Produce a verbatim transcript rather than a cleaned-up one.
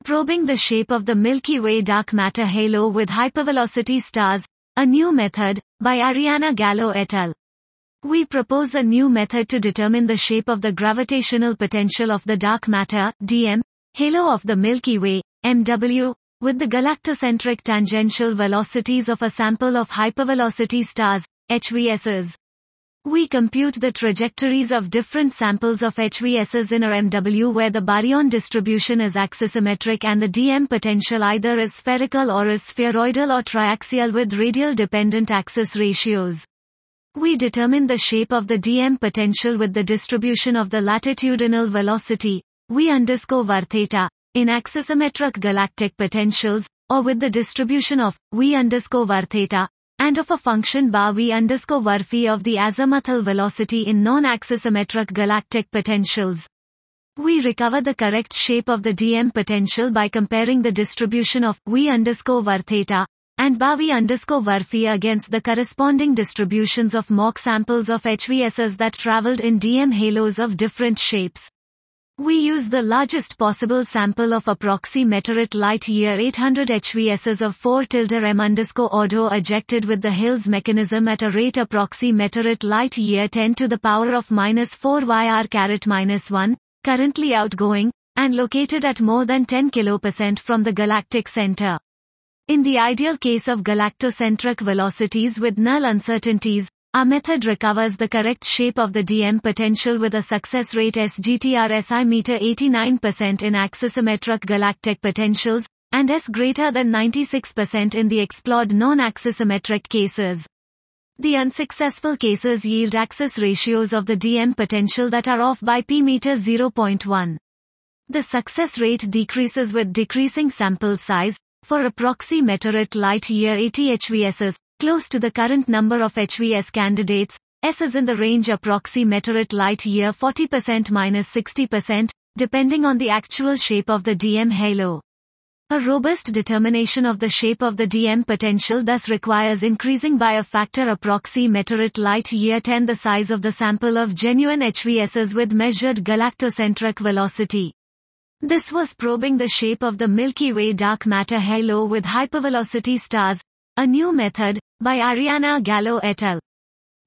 Probing the shape of the Milky Way dark matter halo with hypervelocity stars, a new method, by Ariana Gallo et al. We propose a new method to determine the shape of the gravitational potential of the dark matter, D M, halo of the Milky Way, M W, with the galactocentric tangential velocities of a sample of hypervelocity stars, H V Ss. We compute the trajectories of different samples of H V Ss in a M W where the baryon distribution is axisymmetric and the D M potential either is spherical or is spheroidal or triaxial with radial dependent axis ratios. We determine the shape of the D M potential with the distribution of the latitudinal velocity, V underscore var theta, in axisymmetric galactic potentials, or with the distribution of V underscore var theta, and of a function bar V underscore var phi of the azimuthal velocity in non-axisymmetric galactic potentials. We recover the correct shape of the D M potential by comparing the distribution of V underscore var theta and bar V underscore var phi against the corresponding distributions of mock samples of H V Ss that traveled in D M halos of different shapes. We use the largest possible sample of approximate light year eight hundred H V Ss of four tilde m underscore ordo ejected with the Hill's mechanism at a rate approximate light year ten to the power of minus four Y R caret minus one, currently outgoing, and located at more than ten kilopercent from the galactic center. In the ideal case of galactocentric velocities with null uncertainties, our method recovers the correct shape of the D M potential with a success rate S G T R S I meter eighty-nine percent in axisymmetric galactic potentials, and S greater than ninety-six percent in the explored non-axisymmetric cases. The unsuccessful cases yield axis ratios of the D M potential that are off by p meter zero point one. The success rate decreases with decreasing sample size. For approximate light year eighty H V Ss, close to the current number of H V S candidates, S is in the range approximate light year forty percent minus sixty percent, depending on the actual shape of the D M halo. A robust determination of the shape of the D M potential thus requires increasing by a factor approximate light year ten the size of the sample of genuine H V Ss with measured galactocentric velocity. This was probing the shape of the Milky Way dark matter halo with hypervelocity stars, a new method, by Ariana Gallo et al.